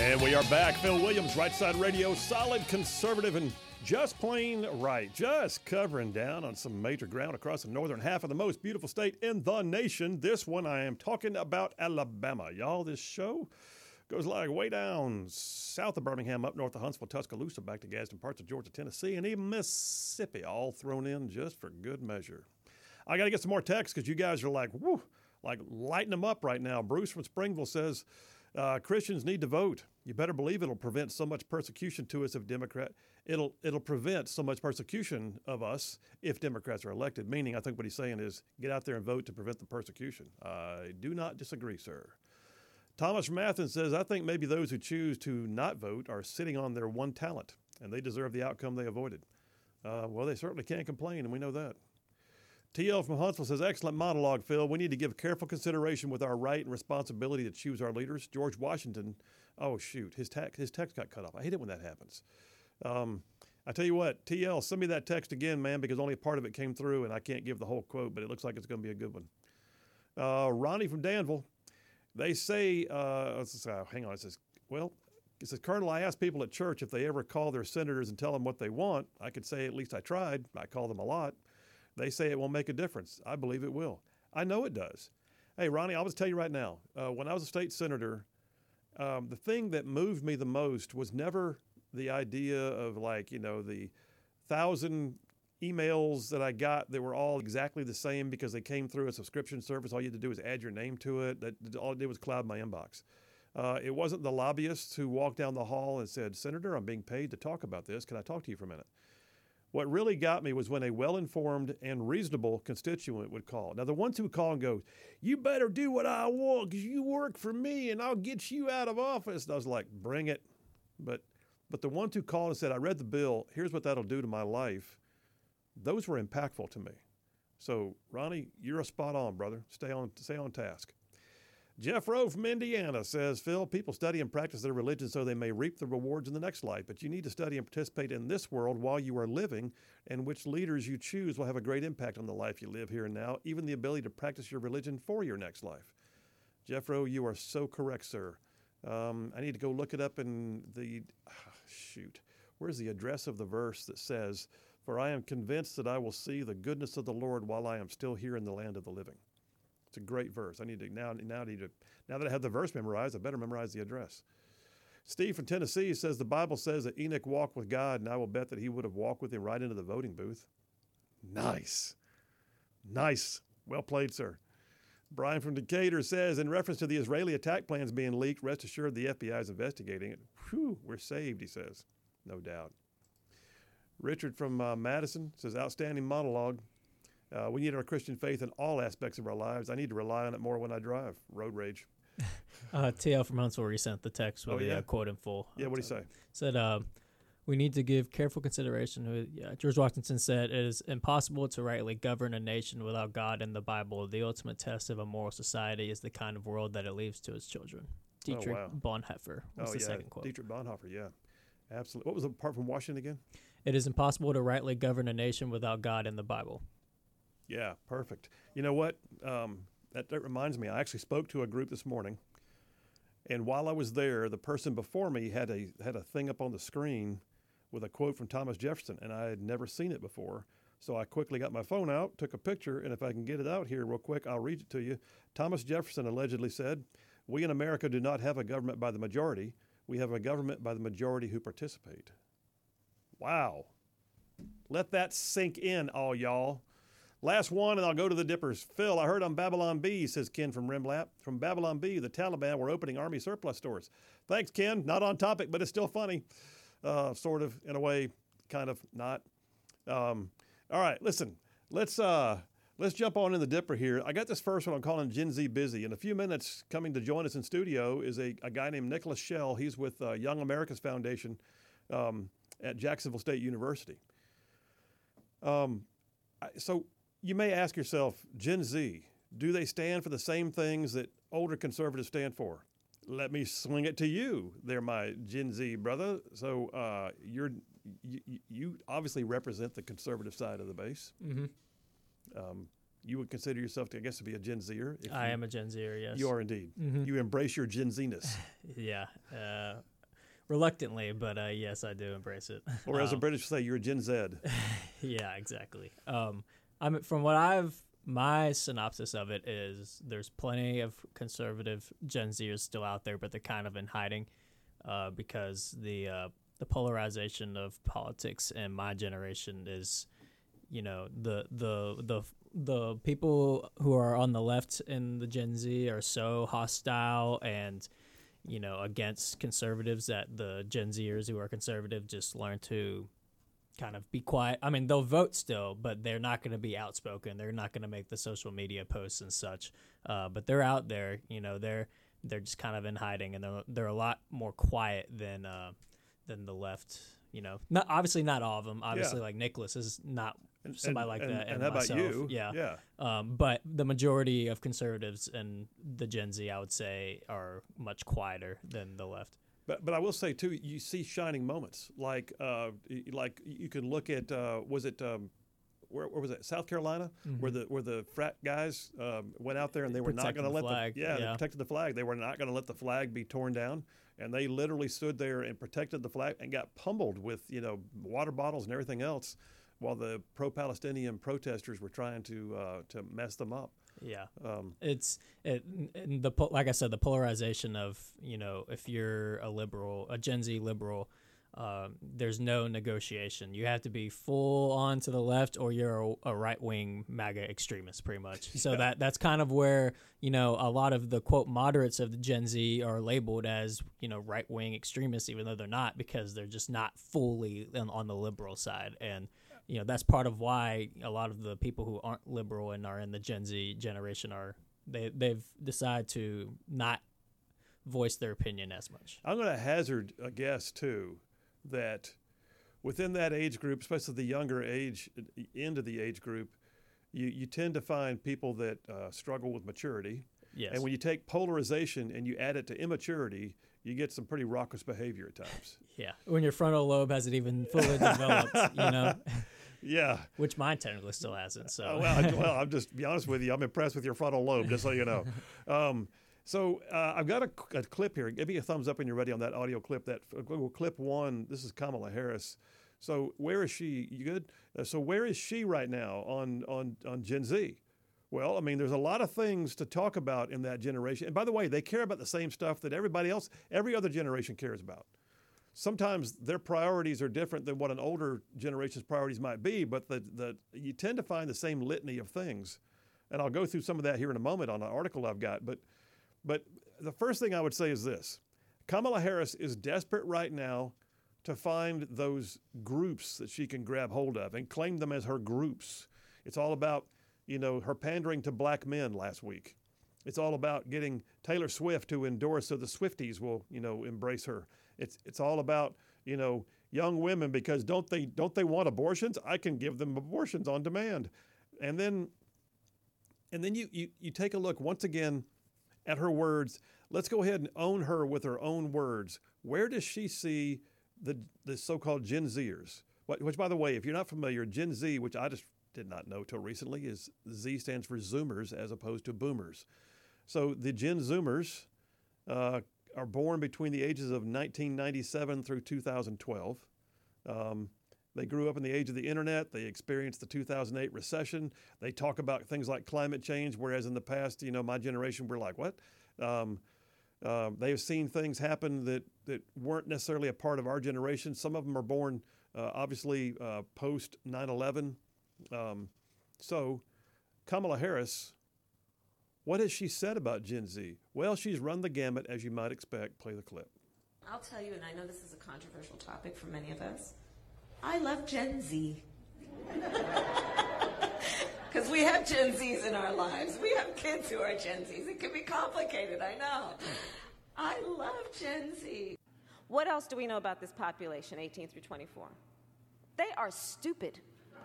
And we are back. Phil Williams, Right Side Radio, solid conservative and just plain right. Just covering down on some major ground across the northern half of the most beautiful state in the nation. This one, I am talking about Alabama. Y'all, this show goes like way down south of Birmingham, up north of Huntsville, Tuscaloosa, back to Gadsden, parts of Georgia, Tennessee, and even Mississippi, all thrown in just for good measure. I got to get some more texts because you guys are like, whoo, like lighting them up right now. Bruce from Springville says, Christians need to vote. You better believe it'll prevent so much persecution to us if it'll prevent so much persecution of us if Democrats are elected. Meaning, I think what he's saying is get out there and vote to prevent the persecution. I do not disagree, sir. Thomas from Athens says, I think maybe those who choose to not vote are sitting on their one talent, and they deserve the outcome they avoided. Well, they certainly can't complain, and we know that. TL from Huntsville says, excellent monologue, Phil. We need to give careful consideration with our right and responsibility to choose our leaders. George Washington, oh, shoot, his text got cut off. I hate it when that happens. I tell you what, TL, send me that text again, man, because only a part of it came through, and I can't give the whole quote, but it looks like it's going to be a good one. Ronnie from Danville, they say, hang on, it says, Colonel, I ask people at church if they ever call their senators and tell them what they want. I could say, at least I tried. I call them a lot. They say it won't make a difference. I believe it will. I know it does. Hey, Ronnie, I'll just tell you right now, when I was a state senator, the thing that moved me the most was never the idea of the 1,000 emails that I got that were all exactly the same because they came through a subscription service. All you had to do was add your name to it. All it did was cloud my inbox. It wasn't the lobbyists who walked down the hall and said, Senator, I'm being paid to talk about this. Can I talk to you for a minute? What really got me was when a well-informed and reasonable constituent would call. Now, the ones who would call and go, you better do what I want because you work for me and I'll get you out of office. And I was like, bring it. But the ones who called and said, I read the bill, here's what that'll do to my life, those were impactful to me. So, Ronnie, you're a spot on, brother. Stay on task. Jeff Rowe from Indiana says, Phil, people study and practice their religion so they may reap the rewards in the next life, but you need to study and participate in this world while you are living, and which leaders you choose will have a great impact on the life you live here and now, even the ability to practice your religion for your next life. Jeff Rowe, you are so correct, sir. I need to go look it up in where's the address of the verse that says, for I am convinced that I will see the goodness of the Lord while I am still here in the land of the living. It's a great verse. I need to now that I have the verse memorized, I better memorize the address. Steve from Tennessee says the Bible says that Enoch walked with God, and I will bet that he would have walked with him right into the voting booth. Nice. Well played, sir. Brian from Decatur says, in reference to the Israeli attack plans being leaked, rest assured the FBI is investigating it. Whew, we're saved, he says. No doubt. Richard from Madison says, outstanding monologue. We need our Christian faith in all aspects of our lives. I need to rely on it more when I drive. Road rage. TL from Huntsville resent the text with the quote in full. Yeah, what did he say? Said, we need to give careful consideration. George Washington said, it is impossible to rightly govern a nation without God and the Bible. The ultimate test of a moral society is the kind of world that it leaves to its children. Dietrich Bonhoeffer was the second quote. Dietrich Bonhoeffer, yeah. Absolutely. What was the part from Washington again? It is impossible to rightly govern a nation without God and the Bible. Yeah, perfect. You know what? That reminds me. I actually spoke to a group this morning, and while I was there, the person before me had a thing up on the screen with a quote from Thomas Jefferson, and I had never seen it before. So I quickly got my phone out, took a picture, and if I can get it out here real quick, I'll read it to you. Thomas Jefferson allegedly said, we in America do not have a government by the majority. We have a government by the majority who participate. Wow. Let that sink in, all y'all. Last one, and I'll go to the dippers. Phil, I heard on Babylon Bee, says Ken from Rimlap. From Babylon Bee, the Taliban were opening army surplus stores. Thanks, Ken. Not on topic, but it's still funny. Sort of, in a way, kind of not. All right, listen. Let's jump on in the dipper here. I got this first one I'm calling Gen Z Busy. In a few minutes, coming to join us in studio is a guy named Nicholas Schell. He's with Young America's Foundation at Jacksonville State University. So you may ask yourself, Gen Z, do they stand for the same things that older conservatives stand for? Let me swing it to you there, my Gen Z brother. So you obviously represent the conservative side of the base. Mm-hmm. You would consider yourself, to be a Gen Zer? I am a Gen Zer, yes. You are indeed. Mm-hmm. You embrace your Gen Z-ness. Yeah. reluctantly, but yes, I do embrace it. Or as the British say, you're a Gen Z. Yeah, exactly. From my synopsis of it is there's plenty of conservative Gen Zers still out there, but they're kind of in hiding because the polarization of politics in my generation is, the people who are on the left in the Gen Z are so hostile and against conservatives that the Gen Zers who are conservative just learn to kind of be quiet. I mean, they'll vote still, but they're not going to be outspoken. They're not going to make the social media posts and such. But they're out there. They're just kind of in hiding, and they're a lot more quiet than the left. Obviously not all of them. Obviously, like Nicholas is not somebody like that. And how myself, about you? Yeah. But the majority of conservatives and the Gen Z, I would say, are much quieter than the left. But I will say too, you see shining moments like you can look at where was it, South Carolina, where the frat guys went out there and they were not going to let flag. they protected the flag. They were not going to let the flag be torn down, and they literally stood there and protected the flag and got pummeled with water bottles and everything else, while the pro-Palestinian protesters were trying to mess them up. Yeah, like I said, the polarization of if you're a liberal, a Gen Z liberal, there's no negotiation. You have to be full on to the left, or you're a right wing MAGA extremist, pretty much. So that's kind of where a lot of the quote moderates of the Gen Z are labeled as right wing extremists, even though they're not, because they're just not fully on the liberal side. And that's part of why a lot of the people who aren't liberal and are in the Gen Z generation they've decided to not voice their opinion as much. I'm going to hazard a guess too that within that age group, especially the younger age end of the age group, you tend to find people that struggle with maturity. Yes. And when you take polarization and you add it to immaturity, you get some pretty raucous behavior at times. Yeah. When your frontal lobe hasn't even fully developed, Yeah. Which mine technically still hasn't. So well, I'm just be honest with you. I'm impressed with your frontal lobe, just so you know. So I've got a clip here. Give me a thumbs up when you're ready on that audio clip. That clip one. This is Kamala Harris. So where is she? You good? So where is she right now on Gen Z? Well, I mean, there's a lot of things to talk about in that generation. And by the way, they care about the same stuff that everybody else, every other generation cares about. Sometimes their priorities are different than what an older generation's priorities might be, but you tend to find the same litany of things. And I'll go through some of that here in a moment on an article I've got. But the first thing I would say is this. Kamala Harris is desperate right now to find those groups that she can grab hold of and claim them as her groups. It's all about, her pandering to black men last week. It's all about getting Taylor Swift to endorse so the Swifties will, embrace her. It's all about, young women, because don't they want abortions? I can give them abortions on demand. And then you take a look once again at her words. Let's go ahead and own her with her own words. Where does she see the so-called Gen Zers? Which, by the way, if you're not familiar, Gen Z, which I just did not know till recently, is Z stands for Zoomers as opposed to Boomers. So the Gen Zoomers are born between the ages of 1997 through 2012. They grew up in the age of the internet. They experienced the 2008 recession. They talk about things like climate change, whereas in the past, my generation, we're like, what? They've seen things happen that weren't necessarily a part of our generation. Some of them are born, obviously, post 9/11. So Kamala Harris, what has she said about Gen Z? Well, she's run the gamut, as you might expect. Play the clip. I'll tell you, and I know this is a controversial topic for many of us, I love Gen Z. Because we have Gen Zs in our lives. We have kids who are Gen Zs. It can be complicated, I know. I love Gen Z. What else do we know about this population, 18 through 24? They are stupid.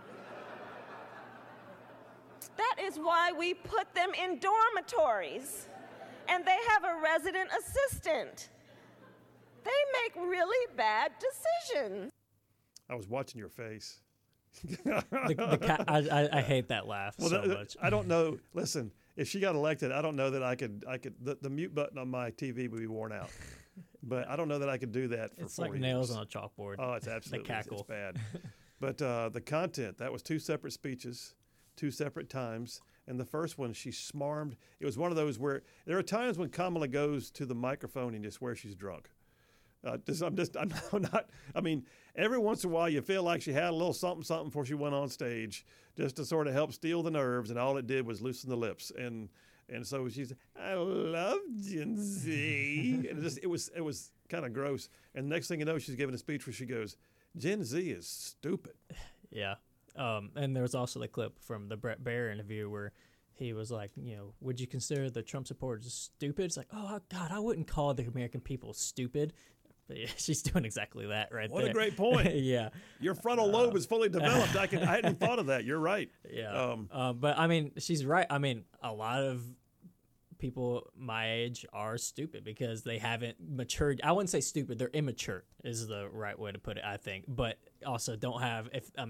That is why we put them in dormitories, and they have a resident assistant. They make really bad decisions. I was watching your face. I hate that laugh so much. I don't know. Listen, if she got elected, I don't know that I could. The mute button on my TV would be worn out. But I don't know that I could do that for It's 4 like years. nails on a chalkboard. Oh, it's absolutely cackle. it's bad. But the content, that was 2 separate speeches, 2 separate times. And the first one, she smarmed. It was one of those where there are times when Kamala goes to the microphone and you swear she's drunk. I'm not. I mean, every once in a while you feel like she had a little something before she went on stage, just to sort of help steel the nerves, and all it did was loosen the lips. And so she's, I love Gen Z, and it was kind of gross. And next thing you know, she's giving a speech where she goes, Gen Z is stupid. Yeah. And there was also the clip from the Brett Baer interview where he was like, would you consider the Trump supporters stupid? It's like, oh, God, I wouldn't call the American people stupid. But yeah, she's doing exactly that right there. What a great point. Yeah. Your frontal lobe is fully developed. I hadn't thought of that. You're right. Yeah. But, I mean, she's right. I mean, a lot of people my age are stupid because they haven't matured. I wouldn't say stupid. They're immature is the right way to put it, I think. But also don't have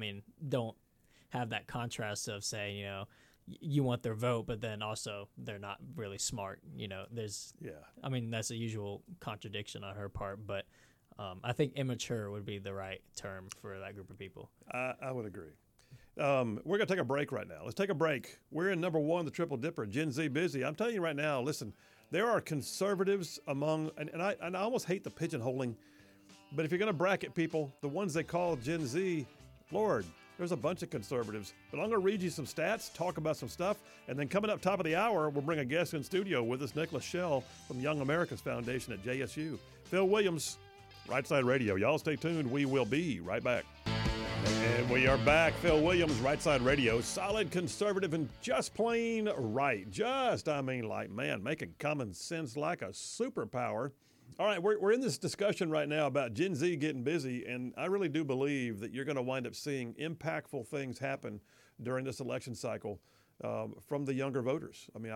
that contrast of saying, you want their vote, but then also they're not really smart. I mean, that's a usual contradiction on her part, but I think immature would be the right term for that group of people. I would agree. We're going to take a break right now. Let's take a break. We're in number 1, the Triple Dipper, Gen Z busy. I'm telling you right now, listen, there are conservatives among, and I almost hate the pigeonholing, but if you're going to bracket people, the ones they call Gen Z, Lord, there's a bunch of conservatives. But I'm going to read you some stats, talk about some stuff, and then coming up top of the hour, we'll bring a guest in studio with us, Nicholas Schell from Young America's Foundation at JSU. Phil Williams, Right Side Radio. Y'all stay tuned. We will be right back. And we are back. Phil Williams, Right Side Radio. Solid conservative and just plain right. Making common sense like a superpower. All right, we're in this discussion right now about Gen Z getting busy, and I really do believe that you're going to wind up seeing impactful things happen during this election cycle from the younger voters. I mean,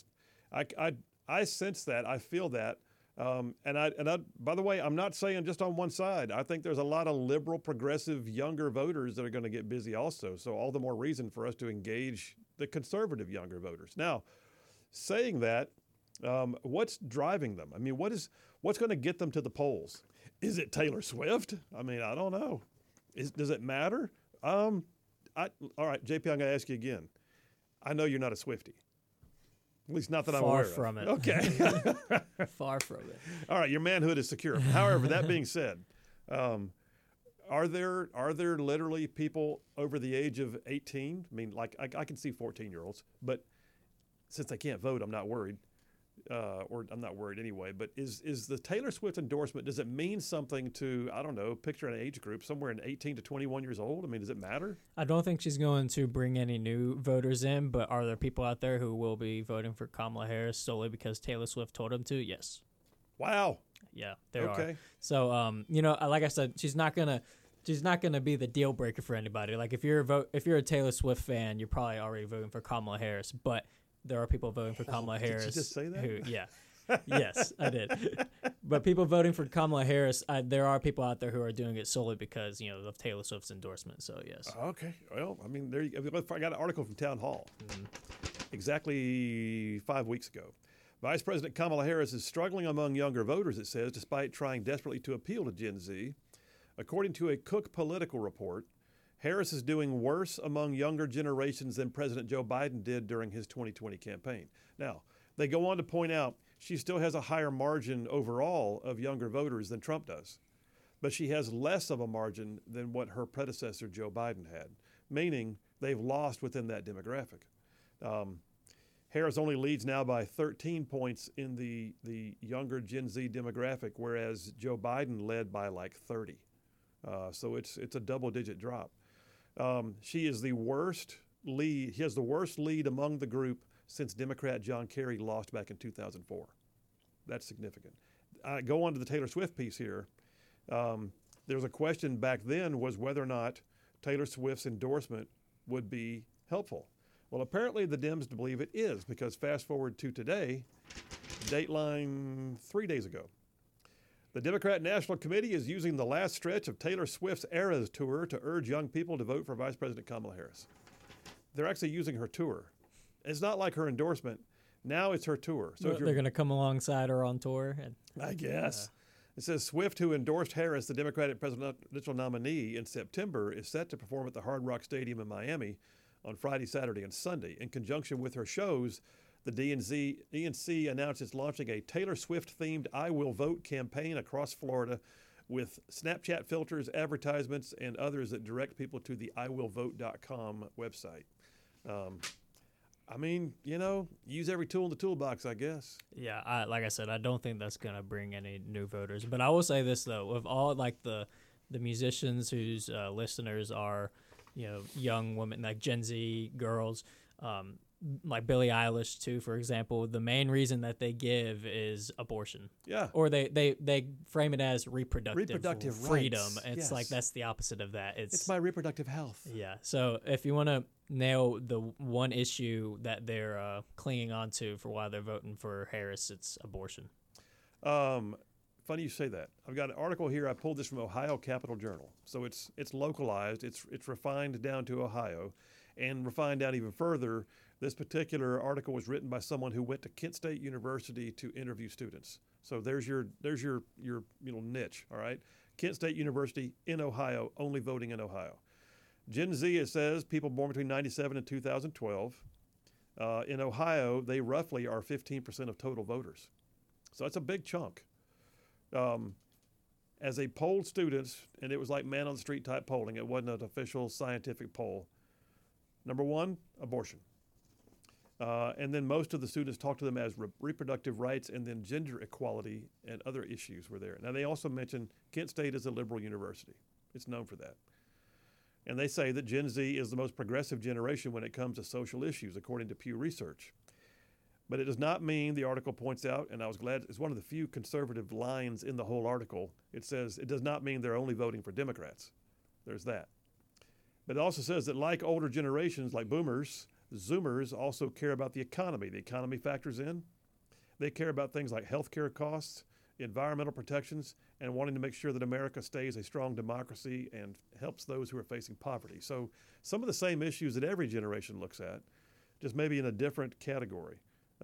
I sense that, I feel that, and by the way, I'm not saying just on one side. I think there's a lot of liberal, progressive, younger voters that are going to get busy also. So all the more reason for us to engage the conservative younger voters. Now, saying that, what's driving them? I mean, what's going to get them to the polls? Is it Taylor Swift? I mean, I don't know. Does it matter? All right, JP, I'm going to ask you again. I know you're not a Swiftie. At least not that I'm aware of. Far from it. Okay. Far from it. All right, your manhood is secure. However, that being said, are there literally people over the age of 18? I mean, like I can see 14-year-olds, but since they can't vote, I'm not worried. Or I'm not worried anyway, but is the Taylor Swift endorsement, does it mean something to, I don't know, picture an age group somewhere in 18 to 21 years old? I mean, does it matter? I don't think she's going to bring any new voters in, but are there people out there who will be voting for Kamala Harris solely because Taylor Swift told them to? Yes. Wow. Yeah, there Okay. are. So, like I said, she's not gonna be the deal breaker for anybody. Like if you're a Taylor Swift fan, you're probably already voting for Kamala Harris, but there are people voting for Kamala Harris. Did you just say that? Yeah. Yes, I did. But people voting for Kamala Harris, there are people out there who are doing it solely because, of Taylor Swift's endorsement. So, yes. Okay. Well, I mean, I got an article from Town Hall exactly 5 weeks ago. Vice President Kamala Harris is struggling among younger voters, it says, despite trying desperately to appeal to Gen Z. According to a Cook Political report, Harris is doing worse among younger generations than President Joe Biden did during his 2020 campaign. Now, they go on to point out she still has a higher margin overall of younger voters than Trump does, but she has less of a margin than what her predecessor Joe Biden had, meaning they've lost within that demographic. Harris only leads now by 13 points in the younger Gen Z demographic, whereas Joe Biden led by like 30. So it's a double-digit drop. She is the worst lead. He has the worst lead among the group since Democrat John Kerry lost back in 2004. That's significant. I go on to the Taylor Swift piece here. There was a question back then was whether or not Taylor Swift's endorsement would be helpful. Well, apparently the Dems believe it is, because fast forward to today, Dateline 3 days ago. The Democrat National Committee is using the last stretch of Taylor Swift's Eras Tour to urge young people to vote for Vice President Kamala Harris. They're actually using her tour. It's not like her endorsement. Now it's her tour. So they're going to come alongside her on tour? I guess. It says Swift, who endorsed Harris, the Democratic presidential nominee, in September, is set to perform at the Hard Rock Stadium in Miami on Friday, Saturday, and Sunday. In conjunction with her shows, the DNC announced it's launching a Taylor Swift-themed I Will Vote campaign across Florida with Snapchat filters, advertisements, and others that direct people to the iwillvote.com website. I mean, use every tool in the toolbox, I guess. Yeah, like I said, I don't think that's going to bring any new voters. But I will say this, though. Of all, like, the musicians whose listeners are, young women, like Gen Z girls, like Billie Eilish, too, for example, the main reason that they give is abortion. Yeah. Or they frame it as reproductive freedom. Rights. It's Yes. like that's the opposite of that. It's my reproductive health. Yeah. So if you want to nail the one issue that they're clinging on to for why they're voting for Harris, it's abortion. Funny you say that. I've got an article here. I pulled this from Ohio Capital Journal. So it's localized. It's refined down to Ohio, and refined down even further. This particular article was written by someone who went to Kent State University to interview students. So there's your niche. All right, Kent State University in Ohio, only voting in Ohio. Gen Z, it says, people born between 1997 and 2012. In Ohio, they roughly are 15% of total voters. So that's a big chunk. As they polled students, and it was like man on the street type polling, it wasn't an official scientific poll. Number one, abortion. And then most of the students talked to them as reproductive rights, and then gender equality and other issues were there. Now, they also mentioned Kent State is a liberal university. It's known for that. And they say that Gen Z is the most progressive generation when it comes to social issues, according to Pew Research. But it does not mean, the article points out, and I was glad, it's one of the few conservative lines in the whole article. It says it does not mean they're only voting for Democrats. There's that. But it also says that like older generations, like boomers, Zoomers also care about the economy. The economy factors in. They care about things like healthcare costs, environmental protections, and wanting to make sure that America stays a strong democracy and helps those who are facing poverty. So some of the same issues that every generation looks at, just maybe in a different category.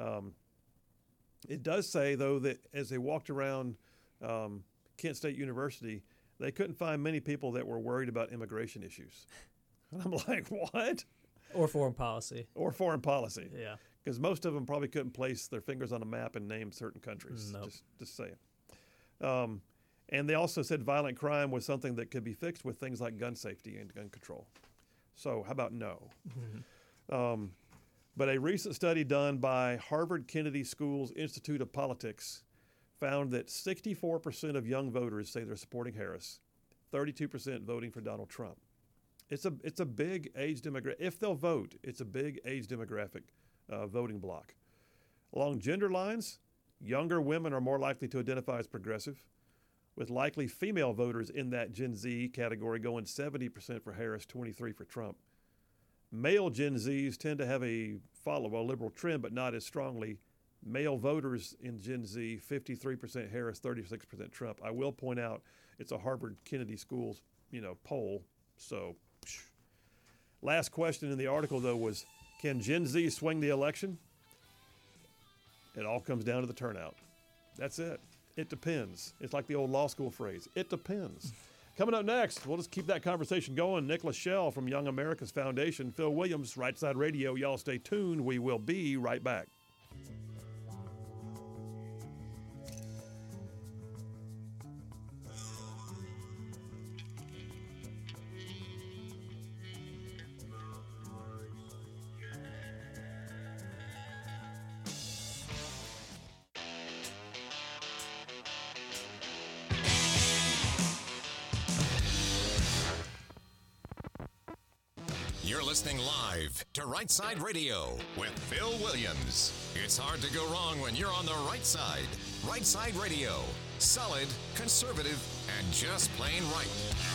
It does say, though, that as they walked around Kent State University, they couldn't find many people that were worried about immigration issues. And I'm like, what? Or foreign policy. Or foreign policy. Yeah. Because most of them probably couldn't place their fingers on a map and name certain countries. Nope. Just saying. And they also said violent crime was something that could be fixed with things like gun safety and gun control. So how about no? Mm-hmm. But a recent study done by Harvard Kennedy School's Institute of Politics found that 64% of young voters say they're supporting Harris, 32% voting for Donald Trump. It's a big age demographic. If they'll vote, it's a big age demographic voting block. Along gender lines, younger women are more likely to identify as progressive, with likely female voters in that Gen Z category going 70% for Harris, 23% for Trump. Male Gen Zs tend to have a liberal trend, but not as strongly. Male voters in Gen Z, 53% Harris, 36% Trump. I will point out it's a Harvard Kennedy School's poll. So, last question in the article, though, was, can Gen Z swing the election? It all comes down to the turnout. That's it. It depends. It's like the old law school phrase. It depends. Coming up next, we'll just keep that conversation going. Nicholas Schell from Young America's Foundation, Phil Williams, Right Side Radio. Y'all stay tuned. We will be right back. You're listening live to Right Side Radio with Phil Williams. It's hard to go wrong when you're on the right side. Right Side Radio. Solid, conservative, and just plain right.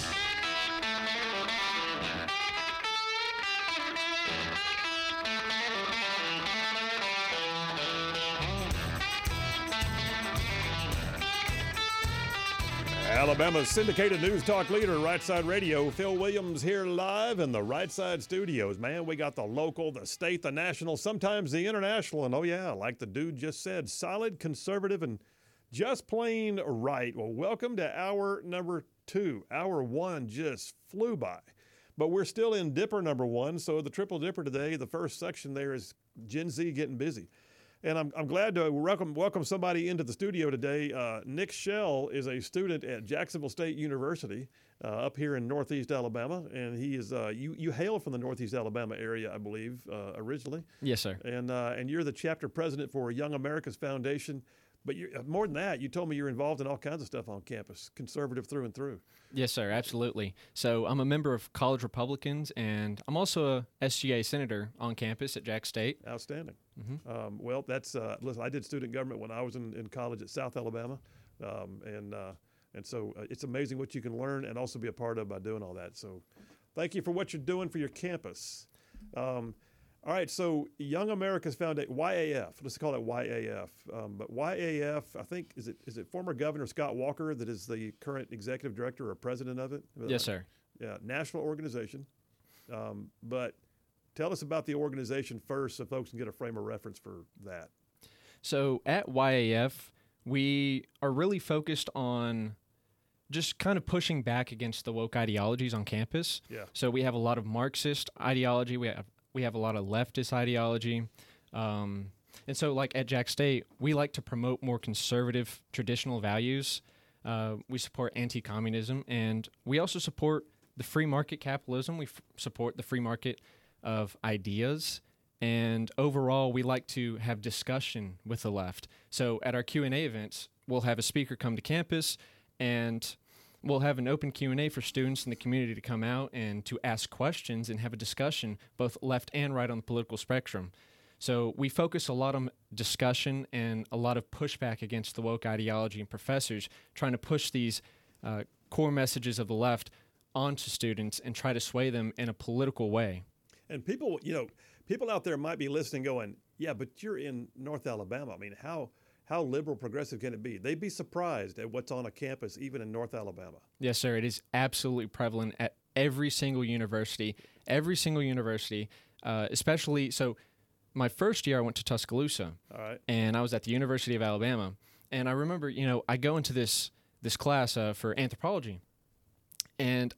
Alabama's syndicated news talk leader, Right Side Radio. Phil Williams here live in the Right Side studios. Man, we got the local, the state, the national, sometimes the international. And oh yeah, like the dude just said, solid, conservative, and Just plain right. Well, welcome to hour number 2. Hour 1 just flew by. But we're still in Dipper number 1, so the Triple Dipper today, the first section there is Gen Z getting busy. And I'm glad to welcome somebody into the studio today. Nick Shell is a student at Jacksonville State University up here in Northeast Alabama, and he is you hail from the Northeast Alabama area, I believe, originally. Yes, sir. And you're the chapter president for Young America's Foundation. But more than that, you told me you're involved in all kinds of stuff on campus, conservative through and through. Yes, sir, absolutely. So I'm a member of College Republicans, and I'm also a SGA senator on campus at Jack State. Outstanding. Mm-hmm. Well, that's listen. I did student government when I was in college at South Alabama, and so it's amazing what you can learn and also be a part of by doing all that. So, thank you for what you're doing for your campus. All right, so Young America's Foundation, YAF. Let's call it YAF. But YAF, I think, is it former Governor Scott Walker that is the current executive director or president of it? Yes, sir. Yeah, national organization. But tell us about the organization first so folks can get a frame of reference for that. So at YAF, we are really focused on just kind of pushing back against the woke ideologies on campus. Yeah. So we have a lot of Marxist ideology. We have a lot of leftist ideology. And so like at Jack State, we like to promote more conservative traditional values. We support anti-communism, and we also support the free market capitalism. We support the free market of ideas. And overall, we like to have discussion with the left. So at our Q&A events, we'll have a speaker come to campus, and we'll have an open Q&A for students in the community to come out and to ask questions and have a discussion, both left and right on the political spectrum. So we focus a lot on discussion and a lot of pushback against the woke ideology and professors trying to push these core messages of the left onto students and try to sway them in a political way. And people out there might be listening going, yeah, but you're in North Alabama. I mean, how liberal progressive can it be? They'd be surprised at what's on a campus, even in North Alabama. Yes, sir. It is absolutely prevalent at every single university, especially. So my first year I went to Tuscaloosa. All right. And I was at the University of Alabama. And I remember, I go into this class for anthropology. And,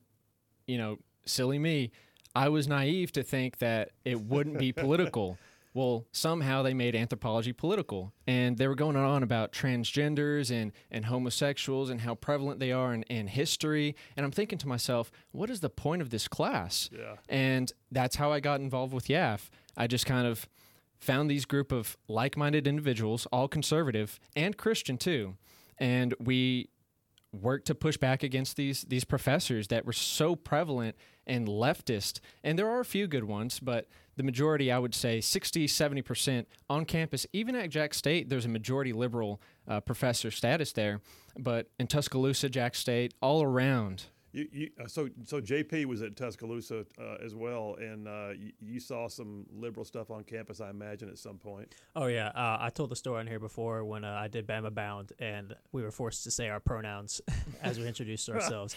silly me, I was naive to think that it wouldn't be political. Well, somehow they made anthropology political, and they were going on about transgenders and homosexuals and how prevalent they are in history. And I'm thinking to myself, what is the point of this class? Yeah. And that's how I got involved with YAF. I just kind of found these group of like-minded individuals, all conservative and Christian too, and we worked to push back against these professors that were so prevalent and leftist. And there are a few good ones, but the majority, I would say 60, 70% on campus, even at Jack State, there's a majority liberal professor status there. But in Tuscaloosa, Jack State, all around. So JP was at Tuscaloosa as well, and you saw some liberal stuff on campus, I imagine, at some point. Oh, yeah. I told the story on here before when I did Bama Bound, and we were forced to say our pronouns as we introduced ourselves.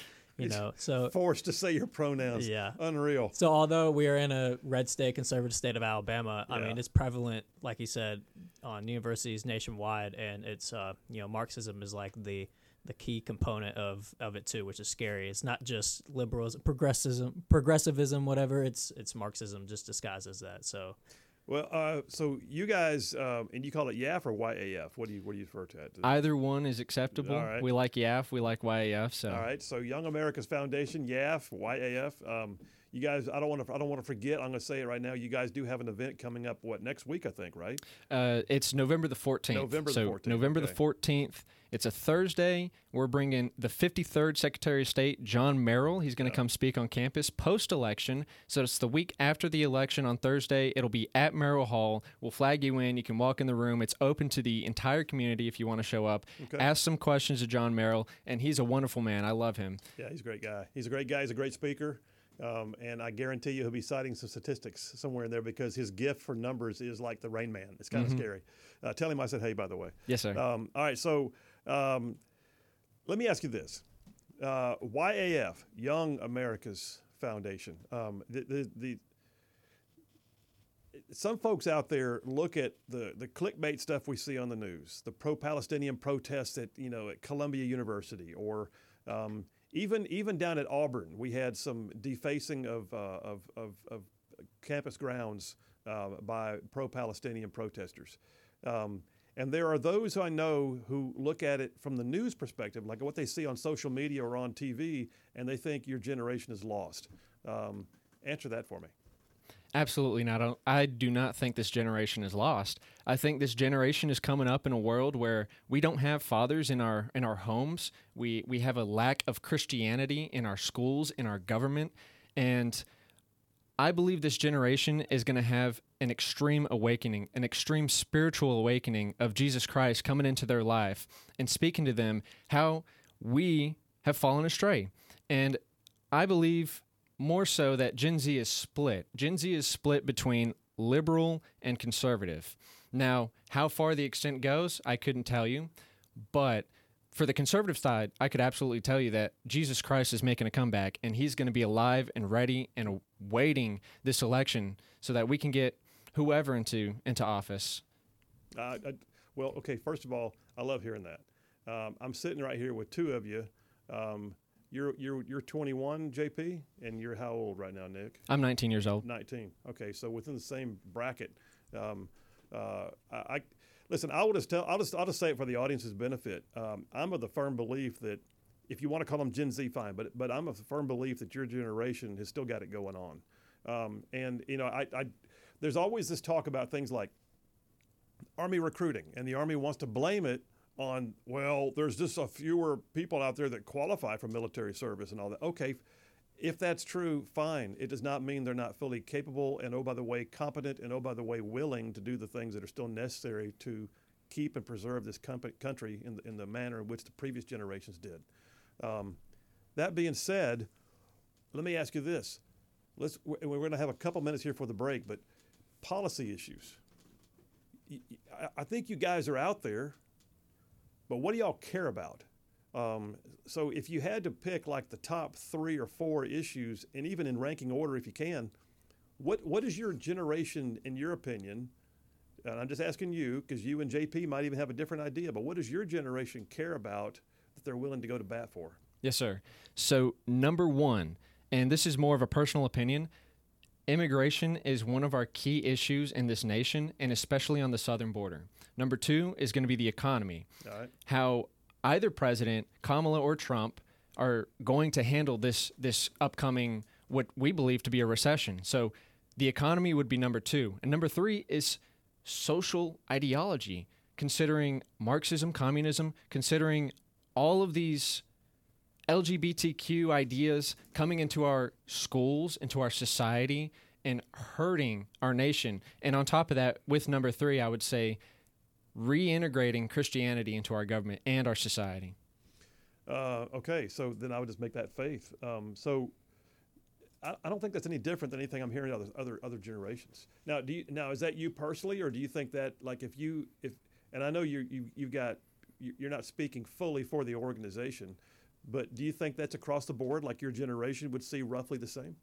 So forced to say your pronouns. Yeah. Unreal. So although we are in a red state, conservative state of Alabama, Yeah. I mean, it's prevalent, like you said, on universities nationwide, and it's, Marxism is like the key component of it too, which is scary. It's not just liberalism, progressivism, whatever. It's Marxism just disguised as that. So, well, so you guys, and you call it YAF or YAF? What do you refer to it? Either one is acceptable. All right. We like YAF, we like YAF. So all right. So Young America's Foundation, YAF, YAF. You guys, I don't want to forget. I'm going to say it right now. You guys do have an event coming up. Next week? I think, right? It's November the 14th. November the 14th. November okay. the 14th. It's a Thursday. We're bringing the 53rd Secretary of State, John Merrill. He's going to come speak on campus post-election. So it's the week after the election on Thursday. It'll be at Merrill Hall. We'll flag you in. You can walk in the room. It's open to the entire community if you want to show up. Okay. Ask some questions to John Merrill, and he's a wonderful man. I love him. Yeah, he's a great guy. He's a great guy. He's a great speaker. And I guarantee you he'll be citing some statistics somewhere in there because his gift for numbers is like the Rain Man. It's kind of scary. Tell him I said hey, by the way. Yes, sir. All right, so let me ask you this. YAF, Young America's Foundation. some folks out there look at the clickbait stuff we see on the news, the pro-Palestinian protests at Columbia University, or even down at Auburn, we had some defacing of campus grounds by pro-Palestinian protesters. And there are those who I know who look at it from the news perspective, like what they see on social media or on TV, and they think your generation is lost. Answer that for me. Absolutely not. I do not think this generation is lost. I think this generation is coming up in a world where we don't have fathers in our homes. We have a lack of Christianity in our schools, in our government, and I believe this generation is going to have an extreme awakening, an extreme spiritual awakening of Jesus Christ coming into their life and speaking to them how we have fallen astray. And I believe more so that Gen Z is split. Gen Z is split between liberal and conservative. Now, how far the extent goes, I couldn't tell you, but for the conservative side, I could absolutely tell you that Jesus Christ is making a comeback, and he's going to be alive and ready and awaiting this election so that we can get whoever into office. Well, okay, first of all, I love hearing that. I'm sitting right here with two of you. You're 21, JP, and you're how old right now, Nick? I'm 19 years old. 19. Okay, so within the same bracket. Listen, I'll just say it for the audience's benefit. I'm of the firm belief that if you want to call them Gen Z, fine, but I'm of the firm belief that your generation has still got it going on. And there's always this talk about things like Army recruiting, and the Army wants to blame it on, well, there's just a fewer people out there that qualify for military service and all that. Okay, if that's true, fine. It does not mean they're not fully capable and, oh, by the way, competent and, oh, by the way, willing to do the things that are still necessary to keep and preserve this country in the manner in which the previous generations did. That being said, let me ask you this. We're going to have a couple minutes here for the break, but policy issues. I think you guys are out there, but what do y'all care about? So if you had to pick like the top 3 or 4 issues, and even in ranking order if you can, what is your generation, in your opinion, and I'm just asking you because you and JP might even have a different idea, but what does your generation care about that they're willing to go to bat for? Yes, sir. So number 1, and this is more of a personal opinion, immigration is one of our key issues in this nation, and especially on the southern border. Number 2 is going to be the economy. All right. How either president, Kamala or Trump, are going to handle this upcoming, what we believe to be a recession. So the economy would be number 2. And number 3 is social ideology, considering Marxism, communism, considering all of these LGBTQ ideas coming into our schools, into our society, and hurting our nation. And on top of that, with number 3, I would say reintegrating Christianity into our government and our society. Okay, so then I would just make that faith. So I don't think that's any different than anything I'm hearing other generations. Now, now is that you personally, or do you think that like if and I know you're not speaking fully for the organization, but do you think that's across the board, like your generation would see roughly the same?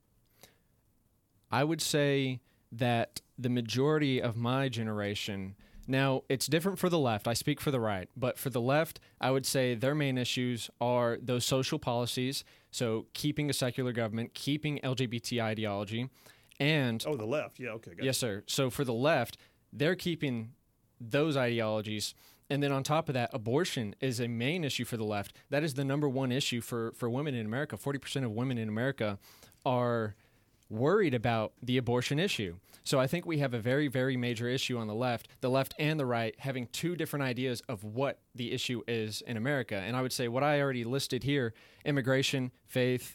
I would say that the majority of my generation. Now, it's different for the left. I speak for the right. But for the left, I would say their main issues are those social policies, so keeping a secular government, keeping LGBT ideology, and... Oh, the left. Yeah, okay. Yes, sir. So for the left, they're keeping those ideologies. And then on top of that, abortion is a main issue for the left. That is the number 1 issue for women in America. 40% of women in America are worried about the abortion issue. So I think we have a very, very major issue on the left and the right, having 2 different ideas of what the issue is in America. And I would say what I already listed here, immigration, faith,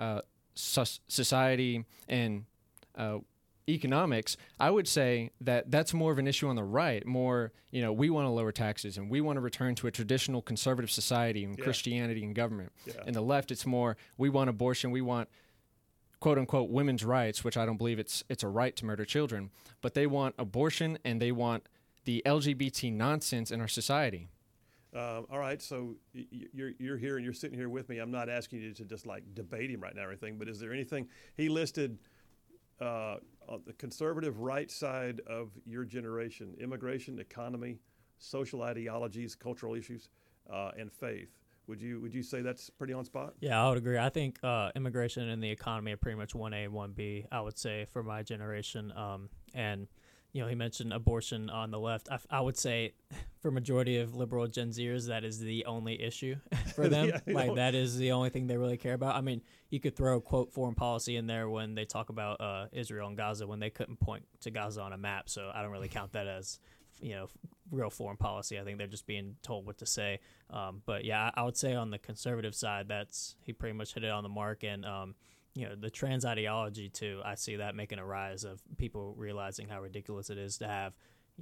society, and economics, I would say that that's more of an issue on the right. More, we want to lower taxes and we want to return to a traditional conservative society and Christianity and government. Yeah. In the left, it's more, we want abortion, we want quote-unquote women's rights, which I don't believe it's a right to murder children, but they want abortion and they want the LGBT nonsense in our society. All right, so you're here and you're sitting here with me. I'm not asking you to just like debate him right now or anything, but is there anything he listed on the conservative right side of your generation, immigration, economy, social ideologies, cultural issues, and faith. Would you say that's pretty on spot? Yeah, I would agree. I think immigration and the economy are pretty much 1A and 1B, I would say, for my generation. And, he mentioned abortion on the left. I would say for majority of liberal Gen Zers, that is the only issue for them. That is the only thing they really care about. I mean, you could throw, quote, foreign policy in there when they talk about Israel and Gaza when they couldn't point to Gaza on a map. So I don't really count that as real foreign policy. I think they're just being told what to say. But yeah, I would say on the conservative side, he pretty much hit it on the mark. And the trans ideology too, I see that making a rise of people realizing how ridiculous it is to have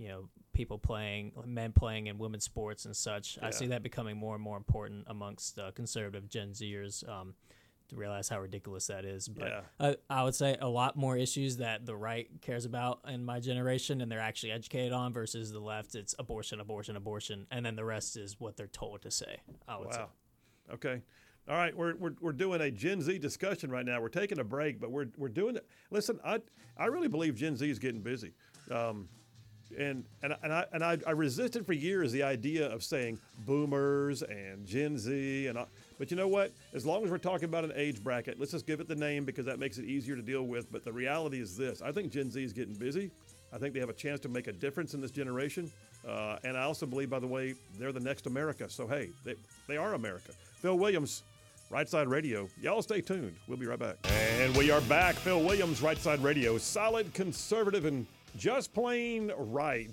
men playing in women's sports and such. Yeah. I see that becoming more and more important amongst conservative Gen Zers. To realize how ridiculous that is. But I would say a lot more issues that the right cares about in my generation and they're actually educated on versus the left. It's abortion, abortion, abortion, and then the rest is what they're told to say, I would say. Okay. All right, we're doing a Gen Z discussion right now. We're taking a break, but we're doing it. Listen, I really believe Gen Z is getting busy. And I resisted for years the idea of saying boomers and Gen Z but you know what? As long as we're talking about an age bracket, let's just give it the name because that makes it easier to deal with. But the reality is this. I think Gen Z is getting busy. I think they have a chance to make a difference in this generation. And I also believe, by the way, they're the next America. So, hey, they are America. Phil Williams, Right Side Radio. Y'all stay tuned. We'll be right back. And we are back. Phil Williams, Right Side Radio. Solid, conservative, and just plain right.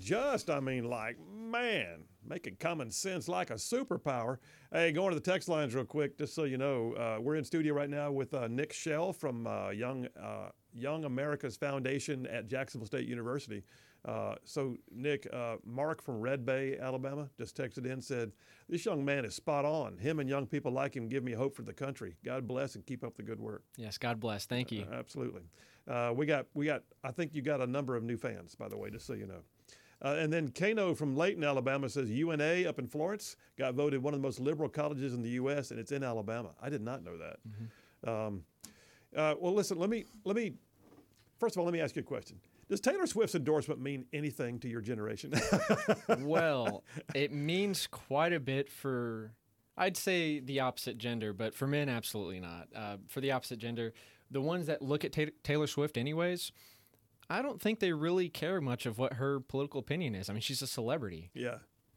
Making common sense like a superpower. Hey, going to the text lines real quick, just so you know, we're in studio right now with Nick Shell from Young America's Foundation at Jacksonville State University. So, Nick, Mark from Red Bay, Alabama, just texted in, said, this young man is spot on. Him and young people like him give me hope for the country. God bless and keep up the good work. Yes, God bless. Thank you. Absolutely. We got. I think you got a number of new fans, by the way, just so you know. And then Kano from Layton, Alabama says UNA up in Florence got voted one of the most liberal colleges in the U.S. and it's in Alabama. I did not know that. Mm-hmm. Well, listen. Let me. First of all, let me ask you a question. Does Taylor Swift's endorsement mean anything to your generation? Well, it means quite a bit for, I'd say, the opposite gender, but for men, absolutely not. For the opposite gender, the ones that look at Taylor Swift anyways, I don't think they really care much of what her political opinion is. I mean, she's a celebrity. Yeah.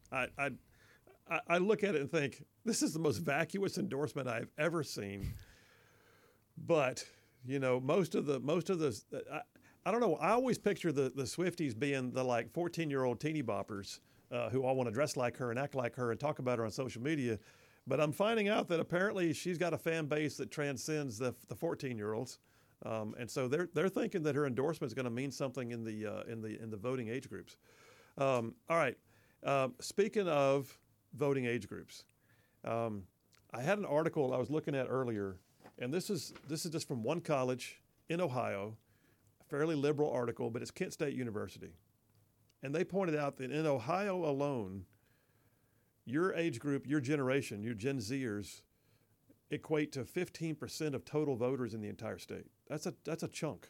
I look at it and think, this is the most vacuous endorsement I've ever seen. But, most of the I don't know. I always picture the Swifties being the 14-year-old teeny boppers who all want to dress like her and act like her and talk about her on social media. But I'm finding out that apparently she's got a fan base that transcends the 14-year-olds. And so they're thinking that her endorsement is going to mean something in the voting age groups. All right. Speaking of voting age groups, I had an article I was looking at earlier, and this is just from one college in Ohio, a fairly liberal article, but it's Kent State University, and they pointed out that in Ohio alone, your age group, your generation, your Gen Zers, equate to 15% of total voters in the entire state. That's a chunk.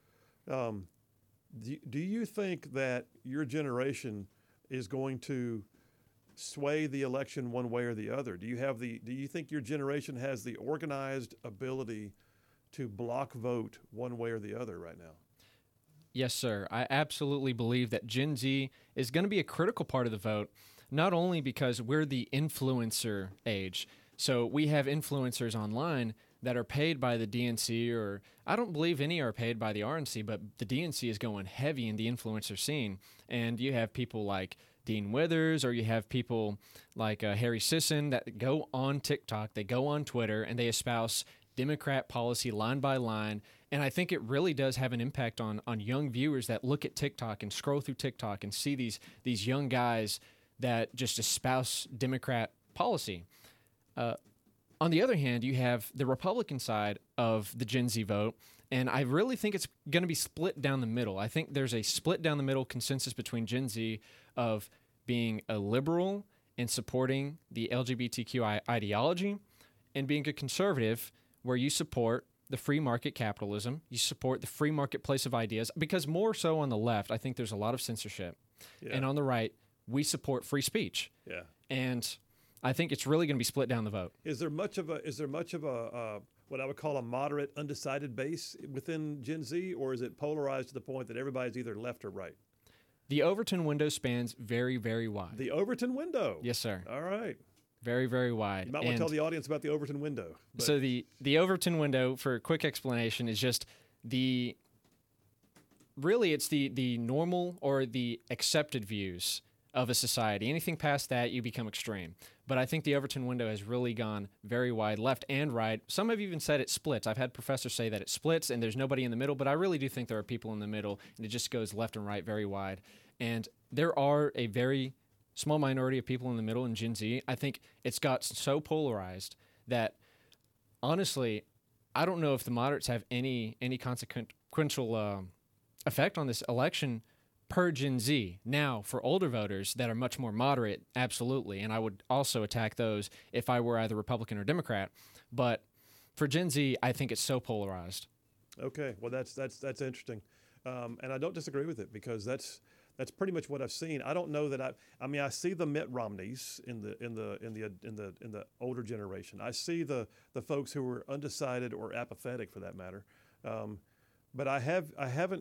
Do you think that your generation is going to sway the election one way or the other? Do you think your generation has the organized ability to block vote one way or the other right now? Yes, sir. I absolutely believe that Gen Z is going to be a critical part of the vote, not only because we're the influencer age. So we have influencers online that are paid by the DNC, or I don't believe any are paid by the RNC, but the DNC is going heavy in the influencer scene. And you have people like Dean Withers, or you have people like Harry Sisson that go on TikTok, they go on Twitter, and they espouse Democrat policy line by line. And I think it really does have an impact on young viewers that look at TikTok and scroll through TikTok and see these young guys that just espouse Democrat policy. On the other hand, you have the Republican side of the Gen Z vote, and I really think it's going to be split down the middle. I think there's a split down the middle consensus between Gen Z of being a liberal and supporting the LGBTQ ideology, and being a conservative where you support the free market capitalism. You support the free marketplace of ideas, because more so on the left, I think there's a lot of censorship. Yeah. And on the right, we support free speech. Yeah. And I think it's really going to be split down the vote. Is there much of a what I would call a moderate, undecided base within Gen Z, or is it polarized to the point that everybody's either left or right? The Overton window spans very, very wide. The Overton window. Yes, sir. All right. Very, very wide. You might want to tell the audience about the Overton window. So the Overton window, for a quick explanation, is just it's the normal or the accepted views of a society. Anything past that, you become extreme. But I think the Overton window has really gone very wide, left and right. Some have even said it splits. I've had professors say that it splits and there's nobody in the middle, but I really do think there are people in the middle, and it just goes left and right very wide. And there are a very small minority of people in the middle in Gen Z. I think it's got so polarized that, honestly, I don't know if the moderates have any consequential effect on this election per Gen Z. Now, for older voters that are much more moderate, absolutely, and I would also attack those if I were either Republican or Democrat. But for Gen Z, I think it's so polarized. Okay, well that's interesting, and I don't disagree with it, because that's pretty much what I've seen. I don't know that I see the Mitt Romneys in the older generation. I see the folks who are undecided or apathetic, for that matter, but I haven't.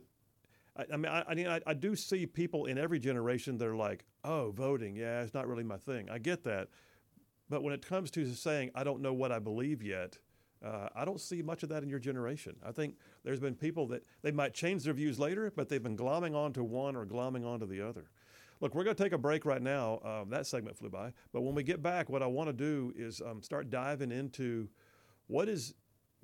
I do see people in every generation that are like, oh, voting, yeah, it's not really my thing. I get that. But when it comes to saying, I don't know what I believe yet, I don't see much of that in your generation. I think there's been people that they might change their views later, but they've been glomming onto one or glomming onto the other. Look, we're going to take a break right now. That segment flew by. But when we get back, what I want to do is start diving into what is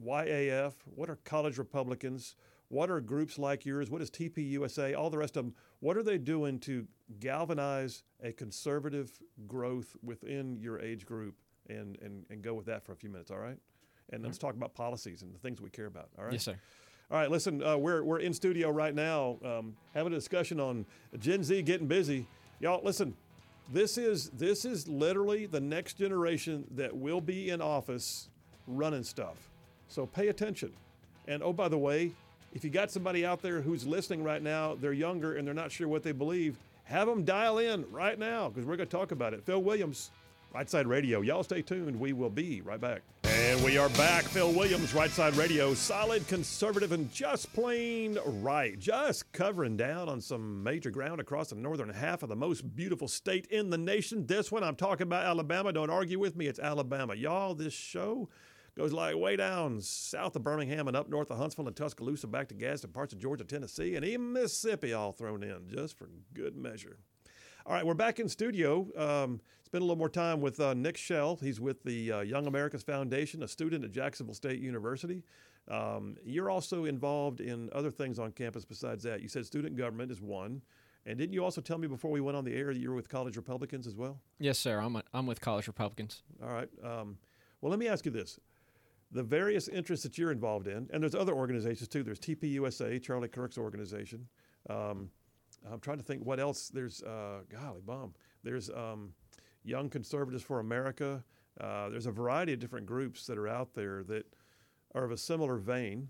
YAF, what are college Republicans, what are groups like yours? What is TPUSA? All the rest of them. What are they doing to galvanize a conservative growth within your age group? And go with that for a few minutes, all right? And let's talk about policies and the things we care about, all right? Yes, sir. All right, listen, we're in studio right now having a discussion on Gen Z getting busy. Y'all, listen, this is literally the next generation that will be in office running stuff. So pay attention. And oh, by the way, if you got somebody out there who's listening right now, they're younger and they're not sure what they believe, have them dial in right now, because we're going to talk about it. Phil Williams, Right Side Radio. Y'all stay tuned. We will be right back. And we are back. Phil Williams, Right Side Radio. Solid, conservative, and just plain right. Just covering down on some major ground across the northern half of the most beautiful state in the nation. This one, I'm talking about Alabama. Don't argue with me. It's Alabama. Y'all, this show goes like way down south of Birmingham and up north of Huntsville and Tuscaloosa, back to Gadsden, parts of Georgia, Tennessee, and even Mississippi all thrown in, just for good measure. All right, we're back in studio. Spend a little more time with Nick Schell. He's with the Young Americans Foundation, a student at Jacksonville State University. You're also involved in other things on campus besides that. You said student government is one. And didn't you also tell me before we went on the air that you were with College Republicans as well? Yes, sir. I'm with College Republicans. All right. Well, let me ask you this. The various interests that you're involved in, and there's other organizations too. There's TPUSA, Charlie Kirk's organization. I'm trying to think what else. There's, golly bum. There's Young Conservatives for America. There's a variety of different groups that are out there that are of a similar vein.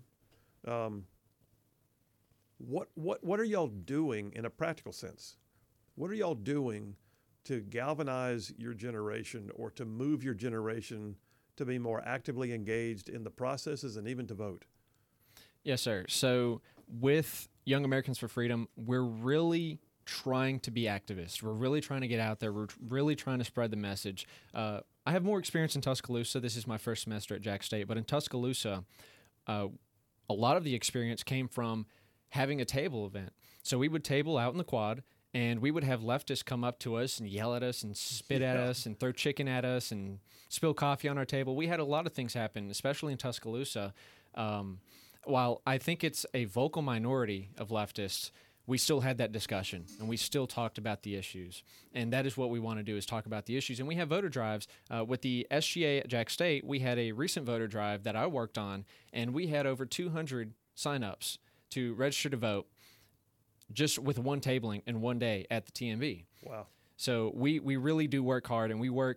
What are y'all doing in a practical sense? What are y'all doing to galvanize your generation or to move your generation to be more actively engaged in the processes and even to vote? Yes, sir. So with Young Americans for Freedom, we're really trying to be activists. We're really trying to get out there. We're really trying to spread the message. I have more experience in Tuscaloosa. This is my first semester at Jack State. But in Tuscaloosa, a lot of the experience came from having a table event. So we would table out in the quad, and we would have leftists come up to us and yell at us and spit at us and throw chicken at us and spill coffee on our table. We had a lot of things happen, especially in Tuscaloosa. While I think it's a vocal minority of leftists, we still had that discussion, and we still talked about the issues. And that is what we want to do, is talk about the issues. And we have voter drives. With the SGA at Jack State, we had a recent voter drive that I worked on, and we had over 200 sign-ups to register to vote just with one tabling in one day at the TMV. Wow. So we really do work hard, and we work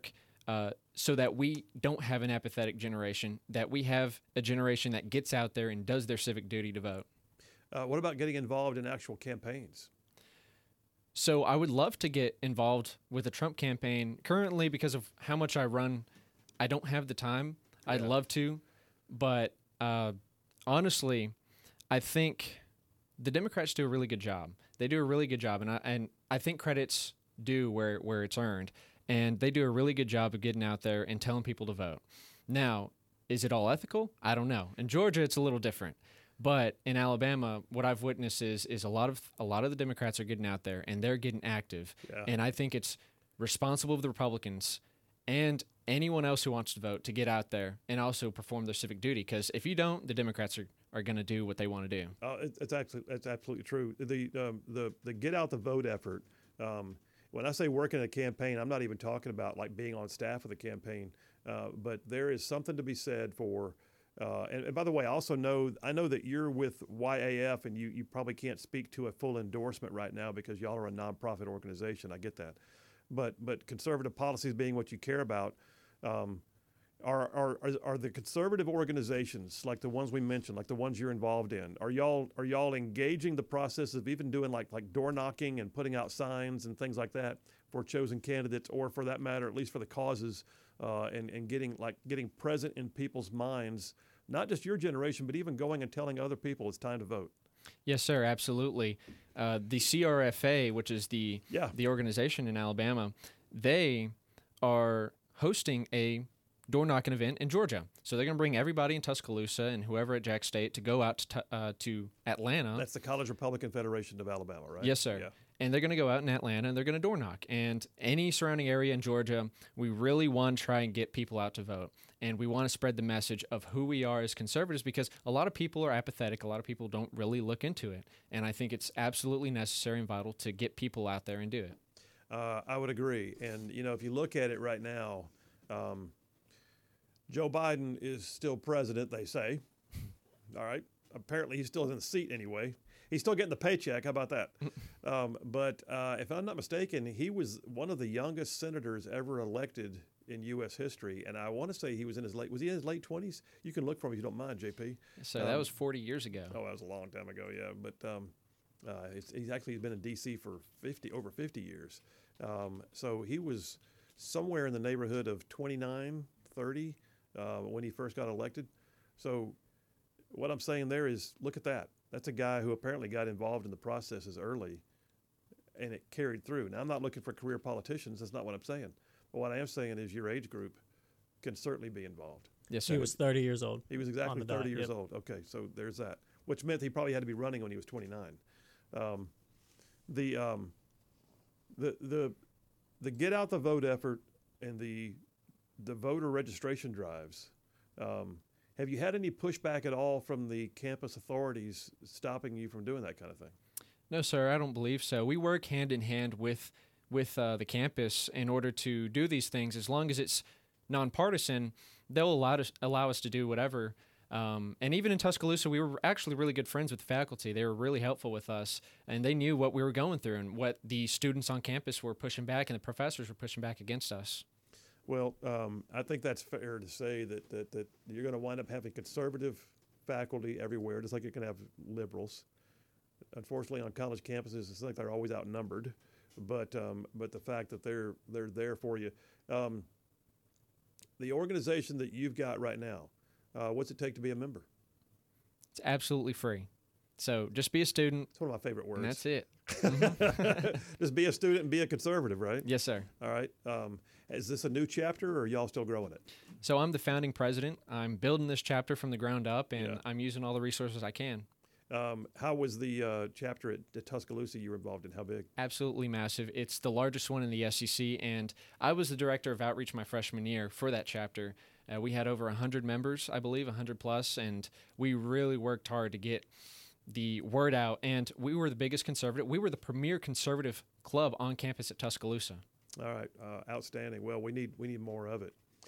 so that we don't have an apathetic generation, that we have a generation that gets out there and does their civic duty to vote. What about getting involved in actual campaigns? So I would love to get involved with the Trump campaign. Currently, because of how much I run, I don't have the time. I'd love to, but honestly, I think the Democrats do a really good job. They do a really good job, and I think credit's due where it's earned. And they do a really good job of getting out there and telling people to vote. Now, is it all ethical? I don't know. In Georgia, it's a little different. But in Alabama, what I've witnessed is a lot of the Democrats are getting out there and they're getting active. Yeah. And I think it's responsible of the Republicans and anyone else who wants to vote to get out there and also perform their civic duty. Because if you don't, the Democrats are going to do what they want to do. That's absolutely true. The get out the vote effort. When I say working a campaign, I'm not even talking about like being on staff of the campaign, but there is something to be said for. And by the way, I know that you're with YAF, and you probably can't speak to a full endorsement right now because y'all are a nonprofit organization. I get that, but conservative policies being what you care about, are the conservative organizations like the ones we mentioned, like the ones you're involved in, are y'all engaging the process of even doing like door knocking and putting out signs and things like that for chosen candidates, or for that matter, at least for the causes, and getting present in people's minds, not just your generation, but even going and telling other people it's time to vote? Yes, sir, absolutely. The CRFA, which is the organization in Alabama, they are hosting a door knocking event in Georgia. So they're going to bring everybody in Tuscaloosa and whoever at Jack State to go out to Atlanta. That's the College Republican Federation of Alabama, right? Yes, sir. Yeah. And they're going to go out in Atlanta and they're going to door knock. And any surrounding area in Georgia, we really want to try and get people out to vote. And we want to spread the message of who we are as conservatives, because a lot of people are apathetic. A lot of people don't really look into it. And I think it's absolutely necessary and vital to get people out there and do it. I would agree. And, if you look at it right now, Joe Biden is still president, they say. All right. Apparently, he's still in the seat anyway. He's still getting the paycheck. How about that? But if I'm not mistaken, he was one of the youngest senators ever elected in U.S. history. And I want to say he was in his late 20s? You can look for him if you don't mind, JP. So that was 40 years ago. Oh, that was a long time ago, yeah. But he's actually been in D.C. for over 50 years. So he was somewhere in the neighborhood of 29, 30 when he first got elected. So what I'm saying there is, look at that. That's a guy who apparently got involved in the processes early, and it carried through. Now, I'm not looking for career politicians. That's not what I'm saying. But what I am saying is your age group can certainly be involved. Yes, sir. He was 30 years old. He was exactly 30 years old. Okay, so there's that, which meant he probably had to be running when he was 29. The get out the vote effort and the voter registration drives, have you had any pushback at all from the campus authorities stopping you from doing that kind of thing? No, sir, I don't believe so. We work hand in hand with the campus in order to do these things. As long as it's nonpartisan, they'll allow us to do whatever. And even in Tuscaloosa, we were actually really good friends with the faculty. They were really helpful with us, and they knew what we were going through and what the students on campus were pushing back and the professors were pushing back against us. Well, I think that's fair to say that you're going to wind up having conservative faculty everywhere, just like you're going to have liberals. Unfortunately, on college campuses, it's like they're always outnumbered. But the fact that they're there for you, the organization that you've got right now, what's it take to be a member? It's absolutely free. So just be a student. It's one of my favorite words. And that's it. Just be a student and be a conservative, right? Yes, sir. All right. Is this a new chapter, or are y'all still growing it? So I'm the founding president. I'm building this chapter from the ground up, and I'm using all the resources I can. How was the chapter at Tuscaloosa you were involved in? How big? Absolutely massive. It's the largest one in the SEC, and I was the director of outreach my freshman year for that chapter. We had over 100 members, I believe, 100 plus, and we really worked hard to get the word out, and we were the biggest conservative. We were the premier conservative club on campus at Tuscaloosa. All right, outstanding. Well, we need more of it.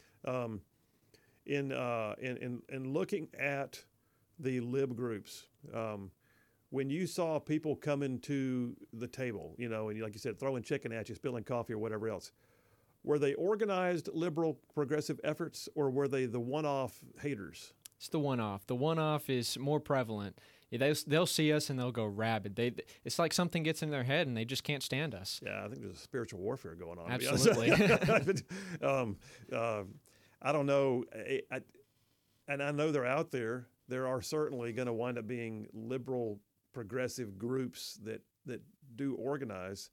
In looking at the lib groups, when you saw people coming to the table, and like you said, throwing chicken at you, spilling coffee or whatever else, were they organized liberal progressive efforts, or were they the one-off haters? It's the one-off. The one-off is more prevalent. They'll see us and they'll go rabid. It's like something gets in their head and they just can't stand us. Yeah, I think there's a spiritual warfare going on. Absolutely. I don't know, and I know they're out there. There are certainly going to wind up being liberal progressive groups that do organize.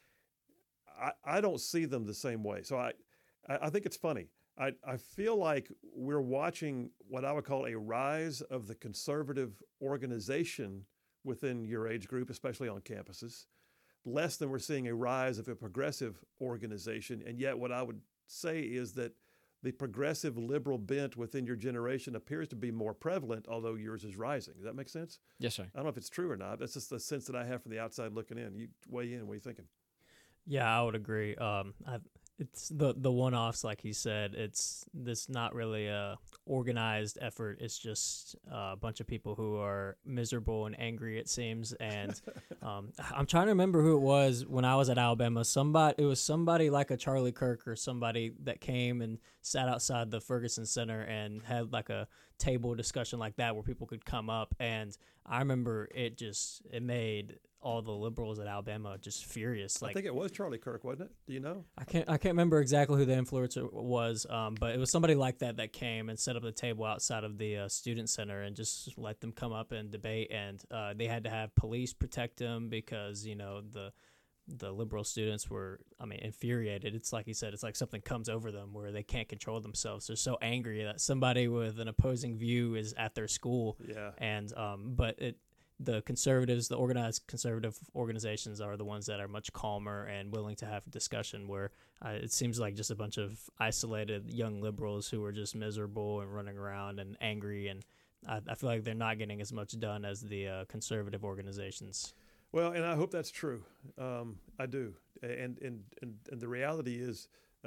I don't see them the same way. So I think it's funny. I feel like we're watching what I would call a rise of the conservative organization within your age group, especially on campuses, less than we're seeing a rise of a progressive organization. And yet what I would say is that the progressive liberal bent within your generation appears to be more prevalent, although yours is rising. Does that make sense? Yes, sir. I don't know if it's true or not. That's just the sense that I have from the outside looking in. You weigh in. What are you thinking? Yeah, I would agree. It's the one-offs, like he said. It's not really a organized effort. It's just a bunch of people who are miserable and angry, it seems. And I'm trying to remember who it was when I was at Alabama. It was somebody like a Charlie Kirk or somebody that came and sat outside the Ferguson Center and had like a table discussion like that where people could come up. And I remember it made all the liberals at Alabama just furious. I think it was Charlie Kirk, wasn't it? Do you know? I can't remember exactly who the influencer was, but it was somebody like that came and set up the table outside of the student center and just let them come up and debate. And they had to have police protect them because the liberal students were, infuriated. It's like he said, it's like something comes over them where they can't control themselves. They're so angry that somebody with an opposing view is at their school. Yeah. And the conservatives, the organized conservative organizations are the ones that are much calmer and willing to have a discussion, where it seems like just a bunch of isolated young liberals who are just miserable and running around and angry. And I feel like they're not getting as much done as the conservative organizations. Well, and I hope that's true. I do. And the reality is,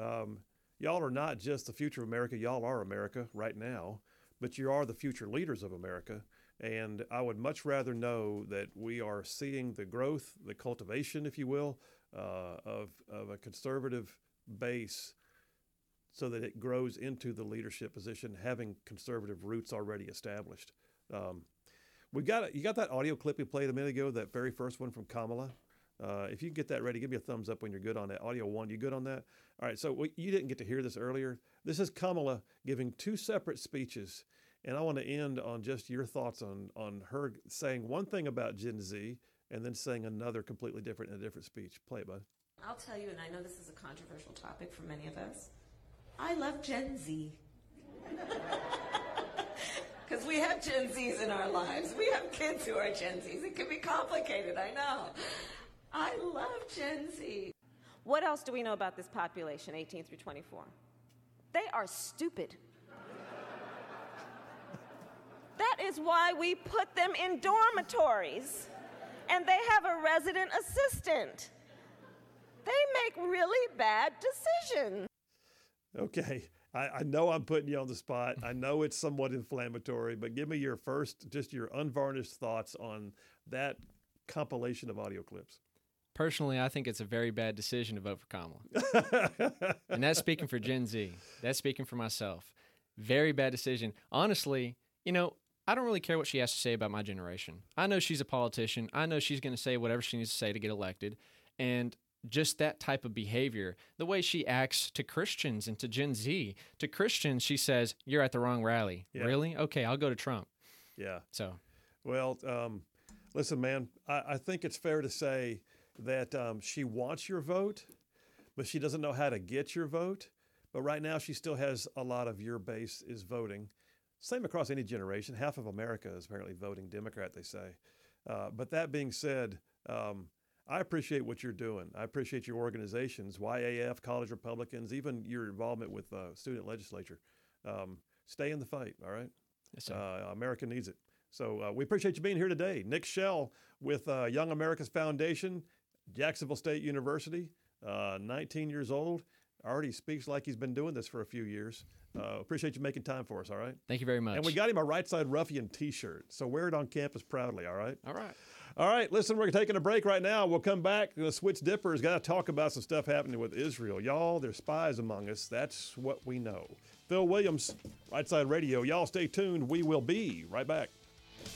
y'all are not just the future of America. Y'all are America right now, but you are the future leaders of America. And I would much rather know that we are seeing the growth, the cultivation, if you will, of a conservative base so that it grows into the leadership position, having conservative roots already established. You got that audio clip we played a minute ago, that very first one from Kamala? If you get that ready, give me a thumbs up when you're good on that. Audio 1, you good on that? All right, so you didn't get to hear this earlier. This is Kamala giving 2 separate speeches. And I want to end on just your thoughts on her saying one thing about Gen Z and then saying another completely different in a different speech. Play it, bud. I'll tell you, and I know this is a controversial topic for many of us, I love Gen Z. Because we have Gen Zs in our lives. We have kids who are Gen Zs. It can be complicated, I know. I love Gen Z. What else do we know about this population, 18 through 24? They are stupid. That is why we put them in dormitories, and they have a resident assistant. They make really bad decisions. Okay, I know I'm putting you on the spot. I know it's somewhat inflammatory, but give me your unvarnished thoughts on that compilation of audio clips. Personally, I think it's a very bad decision to vote for Kamala. And that's speaking for Gen Z. That's speaking for myself. Very bad decision. Honestly, I don't really care what she has to say about my generation. I know she's a politician. I know she's going to say whatever she needs to say to get elected. And just that type of behavior, the way she acts to Christians and to Gen Z. To Christians, she says, "You're at the wrong rally." Yeah. Really? Okay, I'll go to Trump. Yeah. So. Well, listen, man, I think it's fair to say that she wants your vote, but she doesn't know how to get your vote. But right now, she still has a lot of your base is voting. Same across any generation. Half of America is apparently voting Democrat, they say. But that being said, I appreciate what you're doing. I appreciate your organizations, YAF, College Republicans, even your involvement with student legislature. Stay in the fight, all right? Yes, sir. America needs it. So we appreciate you being here today. Nick Shell with Young America's Foundation, Jacksonville State University, 19 years old. Already speaks like he's been doing this for a few years. Appreciate you making time for us, all right? Thank you very much. And we got him a Right Side Ruffian t-shirt, so wear it on campus proudly, all right? All right. All right, listen, we're taking a break right now. We'll come back. The Switch Dipper's got to talk about some stuff happening with Israel. Y'all, there's spies among us. That's what we know. Phil Williams, Right Side Radio. Y'all stay tuned. We will be right back.